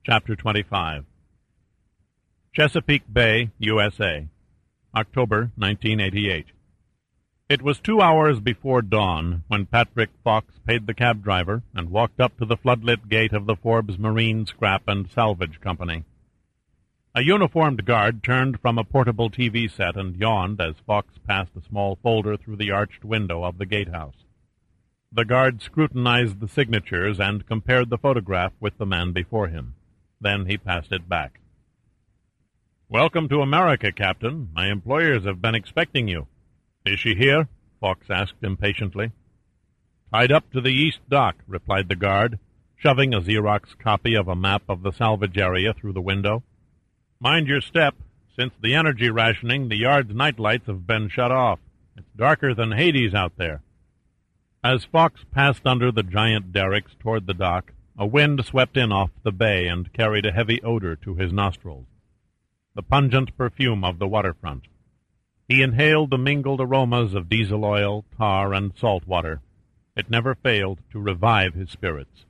Chapter 25. Chesapeake Bay, USA, October 1988. It was 2 hours before dawn when Patrick Fox paid the cab driver and walked up to the floodlit gate of the Forbes Marine Scrap and Salvage Company. A uniformed guard turned from a portable TV set and yawned as Fox passed a small folder through the arched window of the gatehouse. The guard scrutinized the signatures and compared the photograph with the man before him. Then he passed it back. "Welcome to America, Captain. My employers have been expecting you." "Is she here?" Fox asked impatiently. "Tied up to the east dock," replied the guard, shoving a Xerox copy of a map of the salvage area through the window. "Mind your step. Since the energy rationing, the yard's night lights have been shut off. It's darker than Hades out there." As Fox passed under the giant derricks toward the dock, a wind swept in off the bay and carried a heavy odor to his nostrils, the pungent perfume of the waterfront. He inhaled the mingled aromas of diesel oil, tar, and salt water. It never failed to revive his spirits.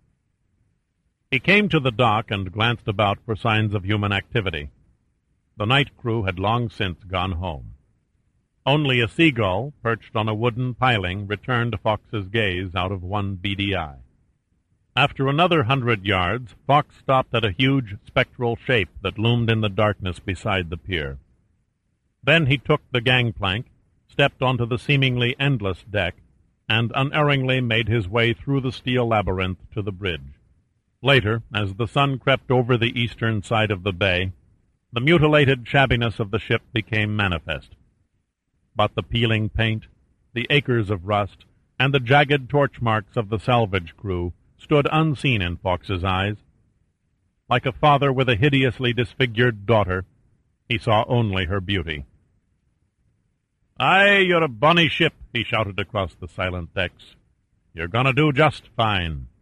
He came to the dock and glanced about for signs of human activity. The night crew had long since gone home. Only a seagull, perched on a wooden piling, returned Fox's gaze out of one beady eye. After another 100 yards, Fox stopped at a huge spectral shape that loomed in the darkness beside the pier. Then he took the gangplank, stepped onto the seemingly endless deck, and unerringly made his way through the steel labyrinth to the bridge. Later, as the sun crept over the eastern side of the bay, the mutilated shabbiness of the ship became manifest. But the peeling paint, the acres of rust, and the jagged torch marks of the salvage crew stood unseen in Fox's eyes. Like a father with a hideously disfigured daughter, he saw only her beauty. "Aye, you're a bonny ship," he shouted across the silent decks. "You're gonna do just fine."